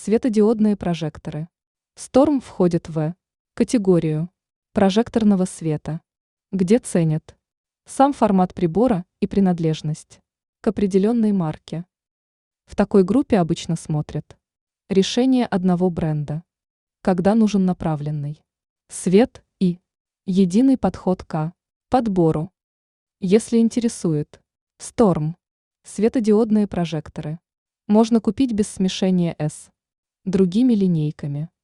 Светодиодные прожекторы. Storm входит в категорию прожекторного света, где ценят сам формат прибора и принадлежность к определенной марке. В такой группе обычно смотрят решение одного бренда, когда нужен направленный свет и единый подход к подбору. Если интересует Storm, светодиодные прожекторы можно купить без смешения с другими линейками.